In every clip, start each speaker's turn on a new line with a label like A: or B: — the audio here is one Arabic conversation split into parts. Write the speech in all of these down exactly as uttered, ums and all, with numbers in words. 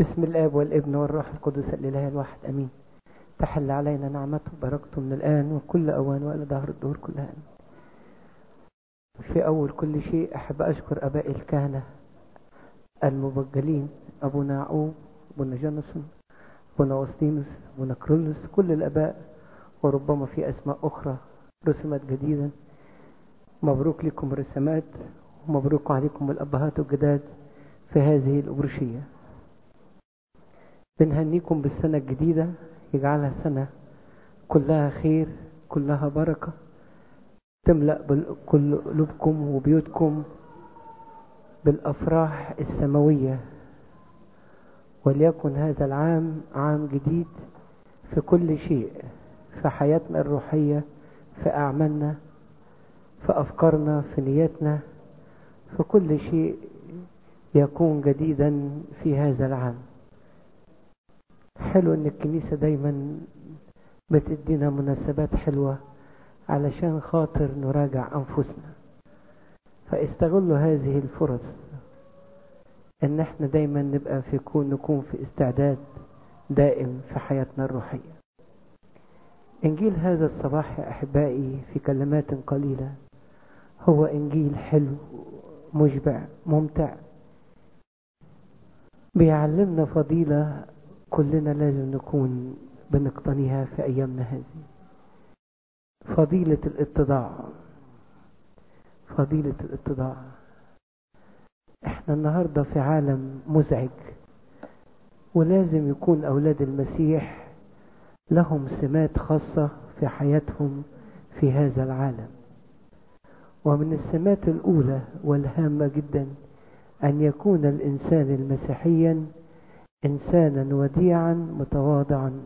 A: بسم الآب والابن والروح القدس الإله الواحد أمين. تحل علينا نعمته وبركته من الآن وكل أوان وإلى دهر الدهور كلها آمين. في أول كل شيء أحب أشكر أبائي الكهنة المبجلين، أبونا يعقوب، أبونا جونسون، أبونا أوسطينوس، أبونا كرولوس، كل الآباء، وربما في أسماء أخرى رسمت جديدا. مبروك لكم الرسمات ومبروك عليكم الأبهات الجداد في هذه الأبرشية. بنهنيكم بالسنة الجديدة، يجعلها سنة كلها خير، كلها بركة، تملأ كل قلوبكم وبيوتكم بالأفراح السماوية. وليكن هذا العام عام جديد في كل شيء، في حياتنا الروحية، في أعمالنا، في أفكارنا، في نياتنا، في كل شيء يكون جديدا في هذا العام. حلو ان الكنيسة دايما بتدينا مناسبات حلوة علشان خاطر نراجع أنفسنا، فاستغلوا هذه الفرص ان احنا دايما نبقى في كون نكون في استعداد دائم في حياتنا الروحية. انجيل هذا الصباح يا احبائي في كلمات قليلة هو انجيل حلو مشبع ممتع، بيعلمنا فضيلة كلنا لازم نكون بنقتنيها في ايامنا هذه، فضيلة الاتضاع. فضيلة الاتضاع. احنا النهاردة في عالم مزعج، ولازم يكون اولاد المسيح لهم سمات خاصة في حياتهم في هذا العالم. ومن السمات الاولى والهامة جدا ان يكون الانسان المسيحيا انسانا وديعا متواضعا،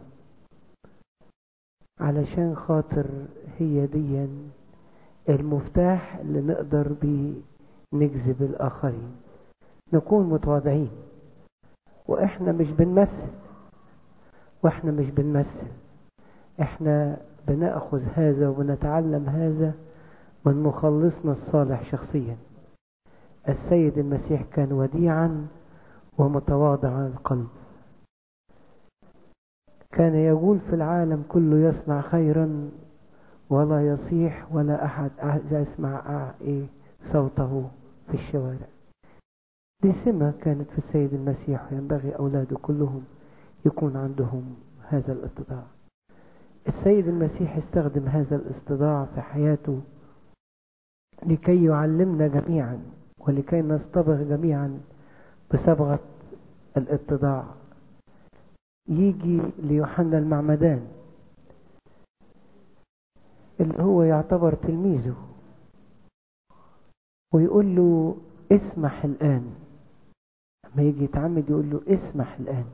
A: علشان خاطر هي دي المفتاح اللي نقدر بيه نجذب الآخرين. نكون متواضعين، وإحنا مش بنمثل وإحنا مش بنمثل إحنا بنأخذ هذا وبنتعلم هذا من مخلصنا الصالح شخصيا. السيد المسيح كان وديعا ومتواضعا القلب، كان يقول في العالم كله يصنع خيرا ولا يصيح ولا أحد يسمع إيه صوته في الشوارع. دي سمة كانت في السيد المسيح، وينبغي أولاده كلهم يكون عندهم هذا الاتضاع. السيد المسيح استخدم هذا الاتضاع في حياته لكي يعلمنا جميعا ولكي نصطبغ جميعا بصبغة الاتضاع. يجي ليوحنا المعمدان اللي هو يعتبر تلميذه ويقول له اسمح الآن. لما يجي يتعمد يقول له اسمح الآن،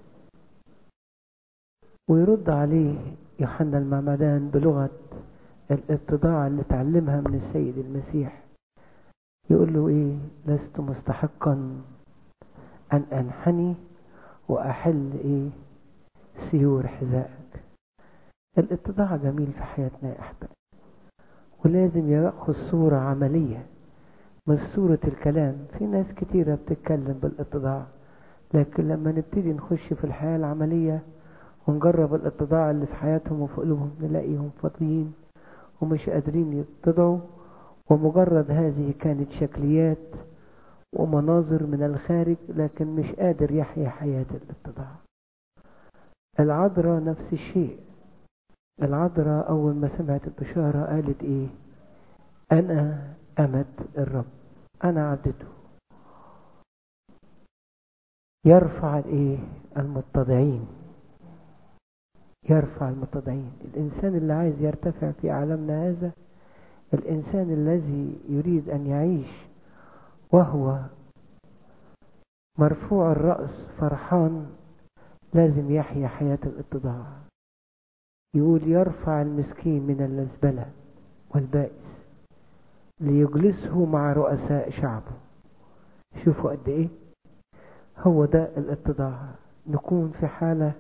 A: ويرد عليه يوحنا المعمدان بلغة الاتضاع اللي تعلمها من السيد المسيح. يقول له ايه؟ لست مستحقا ان انحني واحل ايه سيور حذائك. الاتضاع جميل في حياتنا يا احبائي، ولازم ياخذ صورة عملية مش صورة الكلام. في ناس كتيرة بتتكلم بالاتضاع، لكن لما نبتدي نخش في الحياة العملية ونجرب الاتضاع اللي في حياتهم وفي قلوبهم نلاقيهم فاضيين ومش قادرين يتضعوا، ومجرد هذه كانت شكليات ومناظر من الخارج، لكن مش قادر يحيا حياة الاتضاع. العذراء نفس الشيء. العذراء أول ما سمعت البشارة قالت إيه؟ أنا أمة الرب، أنا عبدته. يرفع الإيه؟ المتضعين. يرفع المتضعين. الإنسان اللي عايز يرتفع في عالمنا هذا، الإنسان الذي يريد أن يعيش وهو مرفوع الرأس فرحان، لازم يحيا حياة الاتضاع. يقول يرفع المسكين من المزبلة والبائس ليجلسه مع رؤساء شعبه. شوفوا قد ايه هو ده الاتضاع. نكون في حالة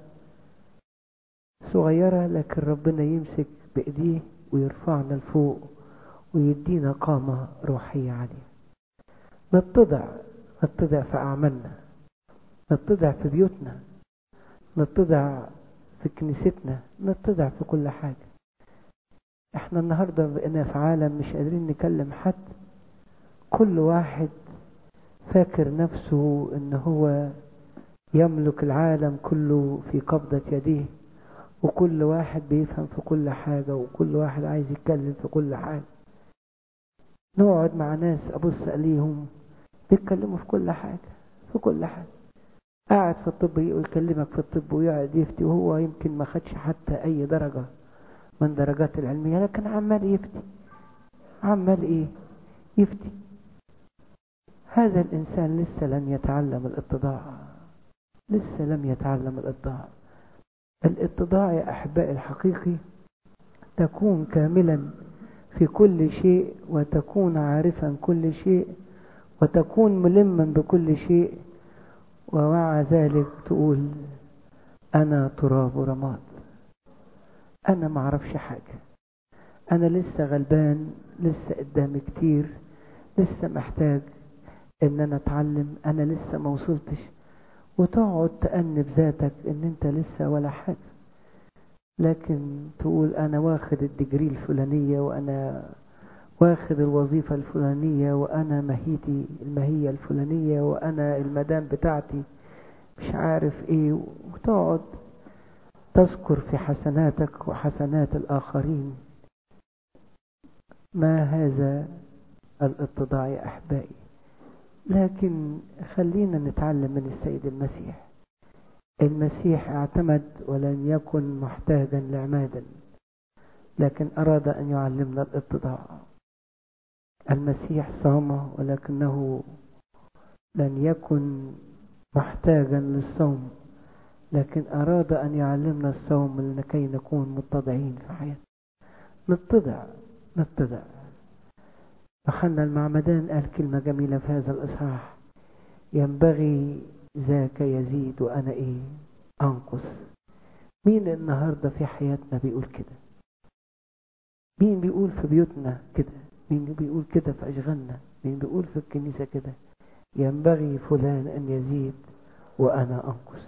A: صغيرة لكن ربنا يمسك بإيديه ويرفعنا لفوق ويدينا قامة روحية عالية. نتضع نتضع في أعمالنا، نتضع في بيوتنا، نتضع في كنيستنا، نتضع في كل حاجة. احنا النهاردة بقينا في عالم مش قادرين نكلم حد، كل واحد فاكر نفسه ان هو يملك العالم كله في قبضة يديه، وكل واحد بيفهم في كل حاجة، وكل واحد عايز يتكلم في كل حاجة. نقعد مع ناس أبص عليهم بيتكلموا في كل حاجة في كل حاجة. قاعد في الطب يكلمك في الطب ويقعد يفتي، وهو يمكن ما خدش حتى أي درجة من درجات العلمية، لكن عمال يفتي. عمال إيه؟ يفتي. هذا الإنسان لسه لم يتعلم الاتضاع، لسه لم يتعلم الاتضاع. الاتضاع يا أحبائي الحقيقي تكون كاملا في كل شيء، وتكون عارفا كل شيء، وتكون ملما بكل شيء، ومع ذلك تقول أنا تراب رماد، أنا ما اعرفش حاجة، أنا لسه غلبان، لسه قدامي كتير، لسه محتاج إن أنا أتعلم، أنا لسه ما وصلتش. وتقعد تأنب ذاتك إن أنت لسه ولا حاجة، لكن تقول أنا واخد الدجري الفلانية، وأنا واخد الوظيفة الفلانية، وأنا مهيتي المهية الفلانية، وأنا المدام بتاعتي مش عارف إيه. وتقعد تذكر في حسناتك وحسنات الآخرين. ما هذا الاتضاع يا أحبائي؟ لكن خلينا نتعلم من السيد المسيح. المسيح اعتمد ولن يكن محتاجا لعمادا، لكن أراد أن يعلمنا الاتضاع. المسيح صام ولكنه لن يكن محتاجا للصوم، لكن أراد أن يعلمنا الصوم لكي نكون متضعين في حياتنا. نتضع نتضع. يوحنا المعمدان قال كلمة جميلة في هذا الإصحاح: ينبغي ذاك يزيد وأنا إيه أنقص. مين النهاردة في حياتنا بيقول كده؟ مين بيقول في بيوتنا كده؟ مين بيقول كده في أشغالنا؟ مين بيقول في الكنيسة كده؟ ينبغي فلان أن يزيد وأنا أنقص.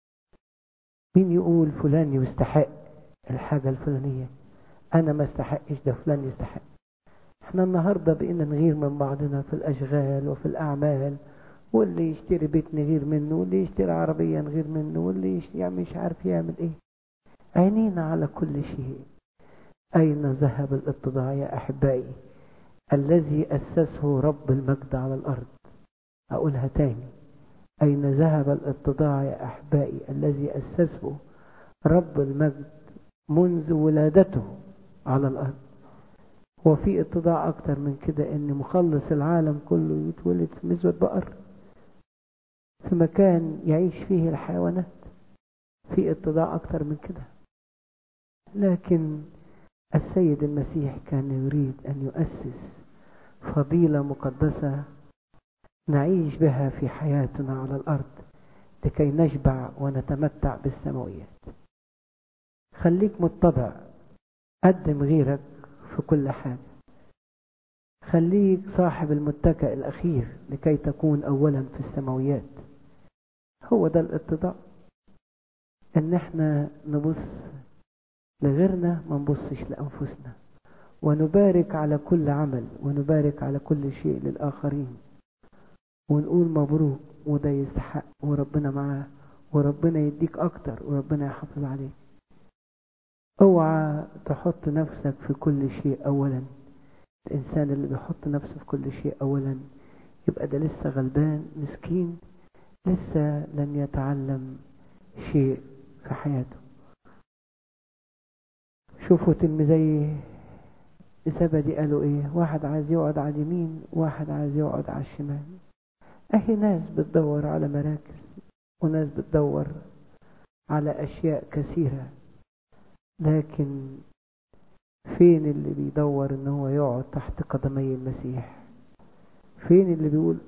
A: مين يقول فلان يستحق الحاجة الفلانية، أنا ما استحقش، ده فلان يستحق. احنا النهاردة بقينا نغير من بعضنا في الأشغال وفي الأعمال، واللي يشتري بيت نغير منه، واللي يشتري عربية نغير منه، واللي يعني مش عارف يعمل ايه. عينينا على كل شيء. أين ذهب الاتضاع يا أحبائي الذي أسسه رب المجد على الأرض؟ أقولها تاني: أين ذهب الاتضاع يا أحبائي الذي أسسه رب المجد منذ ولادته على الأرض؟ وفي اتضاع أكتر من كده إن مخلص العالم كله يتولد في مزود بقر في مكان يعيش فيه الحيوانات؟ في اتضاع أكتر من كده. لكن السيد المسيح كان يريد أن يؤسس فضيلة مقدسة نعيش بها في حياتنا على الأرض لكي نشبع ونتمتع بالسماويات. خليك متضع، قدم غيرك في كل حاجة. خليك صاحب المتكئ الأخير لكي تكون أولا في السماويات. هو ده الاتضاع، ان احنا نبص لغيرنا ما نبصش لأنفسنا، ونبارك على كل عمل، ونبارك على كل شيء للآخرين، ونقول مبروك، وده يستحق، وربنا معاه، وربنا يديك أكتر، وربنا يحافظ عليك. اوعى تحط نفسك في كل شيء أولا. الإنسان اللي بيحط نفسه في كل شيء أولا يبقى ده لسه غلبان مسكين، لسه لم يتعلم شيء في حياته. شوفوا تلميذي زبدي قالوا ايه؟ واحد عايز يقعد على اليمين، واحد عايز يقعد على الشمال. اهي ناس بتدور على مراكز، وناس بتدور على اشياء كثيرة، لكن فين اللي بيدور ان هو يقعد تحت قدمي المسيح؟ فين اللي بيقول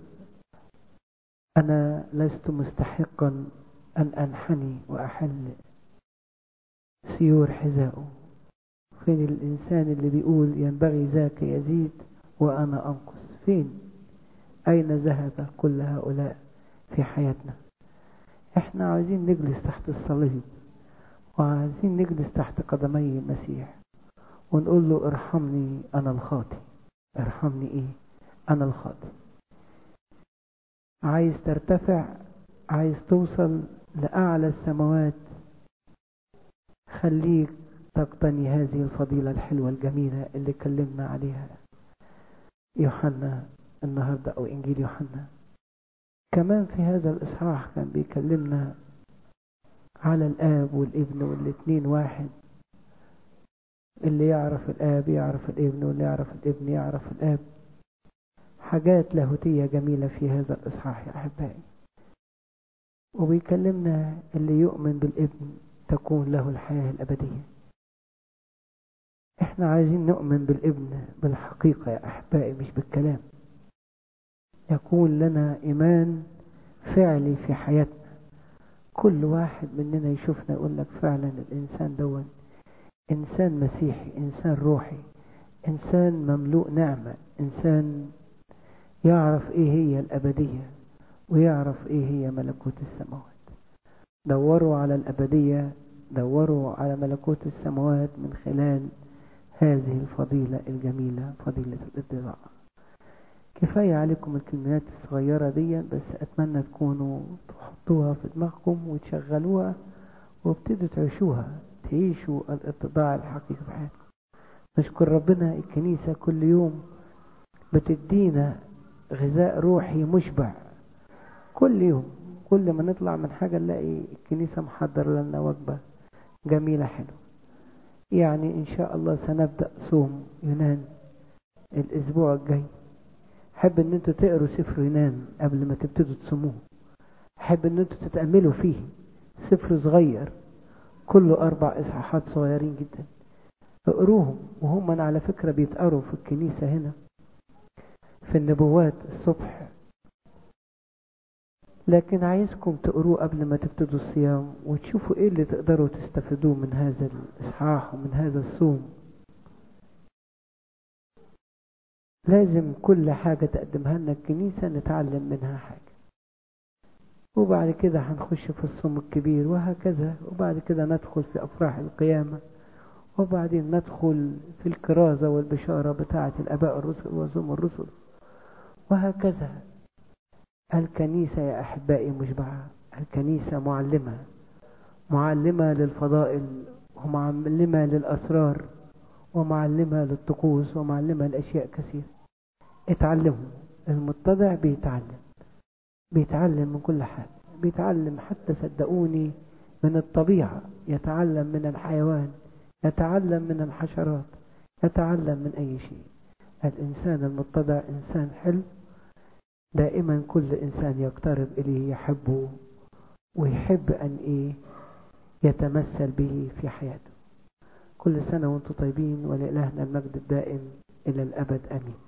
A: انا لست مستحقا ان انحني واحل سيور حذائه؟ فين الإنسان اللي بيقول ينبغي ذاك يزيد وأنا أنقص؟ فين؟ أين ذهب كل هؤلاء في حياتنا؟ احنا عايزين نجلس تحت الصليب، وعايزين نجلس تحت قدمي المسيح ونقول له ارحمني انا الخاطي. ارحمني ايه؟ انا الخاطي. عايز ترتفع، عايز توصل لأعلى السماوات، خليك تقتني هذه الفضيلة الحلوة الجميلة اللي كلمنا عليها يوحنا النهاردة أو إنجيل يوحنا. كمان في هذا الإصحاح كان بيكلمنا على الآب والابن والاتنين واحد، اللي يعرف الآب يعرف الابن، واللي يعرف الابن يعرف الآب. حاجات لاهوتية جميلة في هذا الإصحاح يا أحبائي. وبيكلمنا اللي يؤمن بالابن تكون له الحياة الأبدية. احنا عايزين نؤمن بالابن بالحقيقة يا أحبائي، مش بالكلام. يكون لنا إيمان فعلي في حياتنا. كل واحد مننا يشوفنا يقول لك فعلا الإنسان دون إنسان مسيحي، إنسان روحي، إنسان مملوء نعمة، إنسان يعرف إيه هي الأبدية ويعرف إيه هي ملكوت السماوات. دوروا على الأبدية، دوروا على ملكوت السماوات من خلال هذه الفضيلة الجميلة، فضيلة الاتضاع. كفاية عليكم الكلمات الصغيرة دي، بس أتمنى تكونوا تحطوها في دماغكم وتشغلوها وابتدوا تعيشوها، تعيشوا الاتضاع الحقيقي في حياتكم. نشكر ربنا الكنيسة كل يوم بتدينا غذاء روحي مشبع. كل يوم كل ما نطلع من حاجة نلاقي الكنيسة محضر لنا وجبة جميلة حلوة. يعني إن شاء الله سنبدأ صوم يونان الأسبوع الجاي. حب ان انتوا تقروا سفر يونان قبل ما تبتدوا تصوموه. حب ان انتوا تتأملوا فيه. سفر صغير كله أربع إصحاحات صغيرين جدا. اقروهم، وهم على فكرة بيتقروا في الكنيسة هنا في النبوات الصبح، لكن عايزكم تقروه قبل ما تبتدوا الصيام وتشوفوا ايه اللي تقدروا تستفيدوه من هذا الإصحاح ومن هذا الصوم. لازم كل حاجة تقدمها لنا الكنيسة نتعلم منها حاجة، وبعد كده هنخش في الصوم الكبير وهكذا، وبعد كده ندخل في أفراح القيامة، وبعدين ندخل في الكرازة والبشارة بتاعة الآباء الرسل وصوم الرسل، وهكذا. الكنيسة يا أحبائي مشبعة. الكنيسة معلمة، معلمة للفضائل، ومعلمة للأسرار، ومعلمة للطقوس، ومعلمة لأشياء كثيرة. اتعلموا. المتضع بيتعلم، بيتعلم من كل حاجة، بيتعلم حتى صدقوني من الطبيعة، يتعلم من الحيوان، يتعلم من الحشرات، يتعلم من أي شيء. الإنسان المتضع إنسان حلو، دائما كل إنسان يقترب إليه يحبه ويحب أن إيه يتمثل به في حياته. كل سنة وانتم طيبين، ولإلهنا المجد الدائم إلى الأبد آمين.